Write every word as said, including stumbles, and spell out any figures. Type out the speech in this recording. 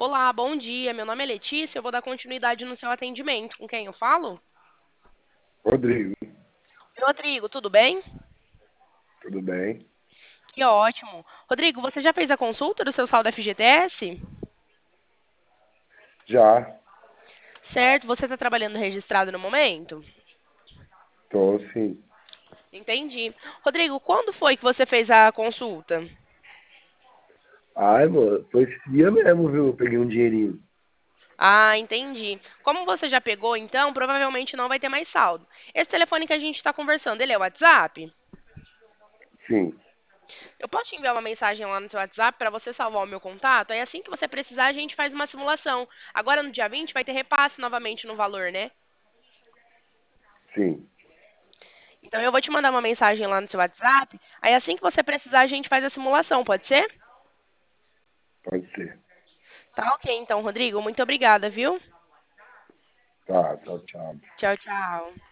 Olá, bom dia. Meu nome é Letícia. Eu vou dar continuidade no seu atendimento. Com quem eu falo? Rodrigo, Oi, Rodrigo, tudo bem? tudo bem? Que ótimo. Rodrigo, você já fez a consulta do seu saldo F G T S? Já, Certo, você está trabalhando registrado no momento? tô sim. Entendi. Rodrigo, quando foi que você fez a consulta? Ai, mano, foi esse dia mesmo, viu? Eu peguei um dinheirinho. Ah, entendi. Como você já pegou, então, provavelmente não vai ter mais saldo. Esse telefone que a gente está conversando, ele é o WhatsApp? Sim, Eu posso te enviar uma mensagem lá no seu WhatsApp para você salvar o meu contato? Aí assim que você precisar, a gente faz uma simulação. Agora no dia vinte vai ter repasse novamente no valor, né? sim, Então eu vou te mandar uma mensagem lá no seu WhatsApp. Aí assim que você precisar, a gente faz a simulação, pode ser? pode ser. Tá ok, então, Rodrigo. Muito obrigada, viu? Tá, tchau, tchau. Tchau, tchau.